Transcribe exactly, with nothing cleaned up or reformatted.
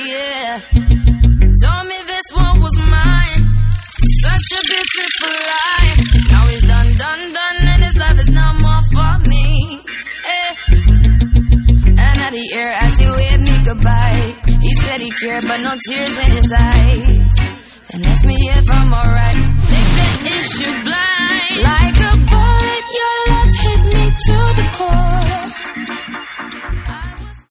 yeah. Told me this one was mine. Such a beautiful life. Now he's done, done, done, and his love is no more for me. Eh. And at the air as he waved me goodbye, he said he cared, but no tears in his eyes. And asked me if I'm alright. Take the issue blind.